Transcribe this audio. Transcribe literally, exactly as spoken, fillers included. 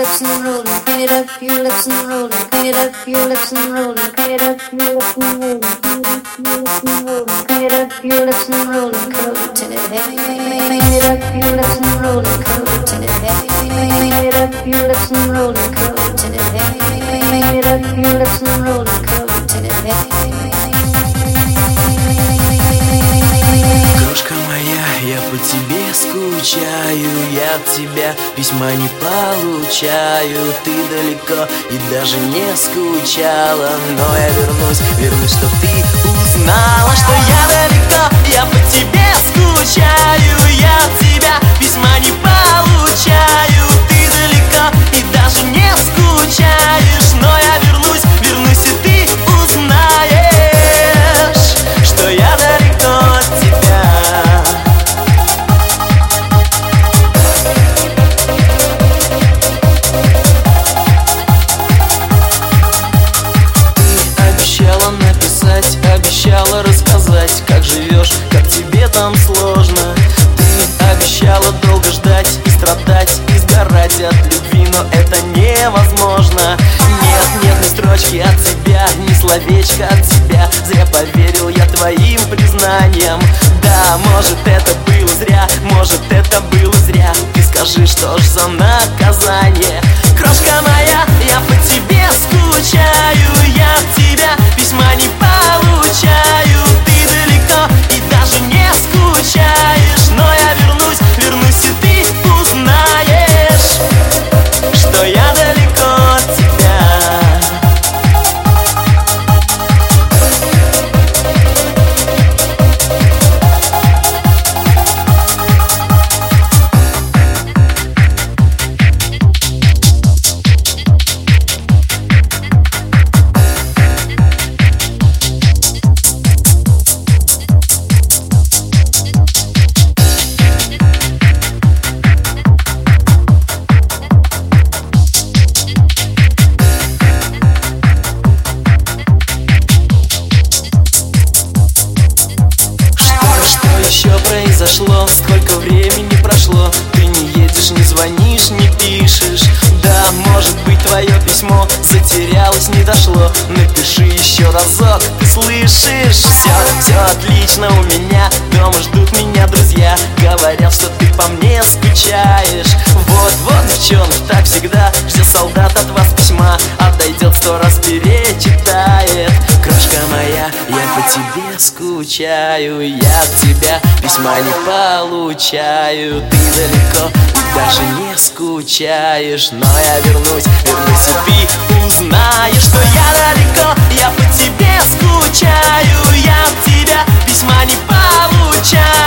lips and roll and clean it up your lips and roll and clean it up your lips and roll and clean it up your lips and roll and clean it up your lips and roll and curl it till it heavy. Clean it up your lips and roll and curl it till it heavy. Clean it up your lips and roll and curl it till it heavy. Clean it up your lips and roll and curl it till it heavy. Крошка моя, я по тебе скучаю, я от тебя письма не получаю. Ты далеко и даже не скучала, но я вернусь, вернусь, чтоб ты узнала, что я далеко, я по тебе скучаю, я от тебя письма не получаю. Ты далеко и даже не скучаешь, но я вернусь, вернусь, и ты узнаешь, что я далеко от тебя. Обещала рассказать, как живешь, как тебе там сложно. Ты обещала долго ждать и страдать, и сгорать от любви, но это невозможно. Нет, нет ни строчки от тебя, ни словечка от тебя. Зря поверил я твоим признаниям. Да, может это было зря, может это было зря. Ты скажи, что ж за наказание? Крошка моя, я по тебе скучаю, я от тебя письма не получаю. Ты далеко и даже не скучаешь, но я вернусь, вернусь, и ты узнаешь, что я далеко от тебя. Произошло, сколько времени прошло, ты не едешь, не звонишь, не пишешь. Да, может быть твое письмо затерялось, не дошло. Напиши еще разок, ты слышишь? Все, все отлично у меня, дома ждут меня друзья. Говорят, что ты по мне скучаешь. Вот, вот, девчонки, так всегда ждет солдат от вас письма, отойдет сто раз перечитает. Крошка моя, я по тебе скучаю, я от тебя письма не получаю. Ты далеко и даже не скучаешь, но я вернусь, вернусь, и ты узнаешь, что я далеко, я по тебе скучаю, я от тебя письма не получаю.